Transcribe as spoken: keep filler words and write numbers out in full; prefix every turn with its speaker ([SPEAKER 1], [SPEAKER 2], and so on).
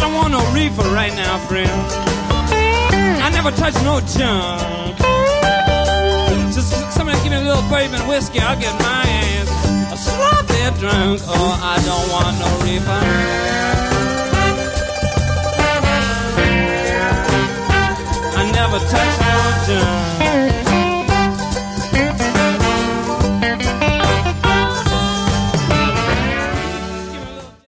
[SPEAKER 1] don't want no reefer right now, friend. I never touch no junk. Just somebody give me a little bourbon whiskey, I'll get my ass a sloppy drunk. Oh, I don't want no reefer.